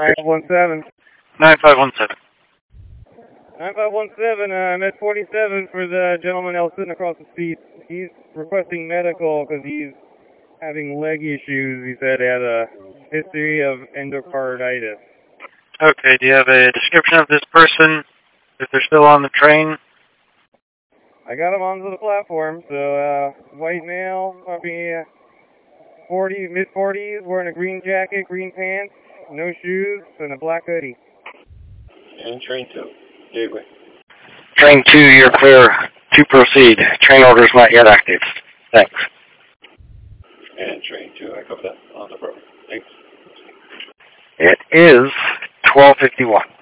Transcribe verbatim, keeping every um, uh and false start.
nine five one seven. nine five one seven. nine five one seven, uh, I'm at forty-seven for the gentleman else sitting across the street. He's requesting medical because he's having leg issues. He said he had a history of endocarditis. Okay, do you have a description of this person, if they're still on the train? I got him onto the platform, so, uh, white male, probably uh, forty, mid forties, wearing a green jacket, green pants, no shoes, and a black hoodie. And train two, gateway. Train two, you're clear to proceed. Train orders not yet active. Thanks. And train two, I cover that on the program. Thanks. It is twelve fifty-one.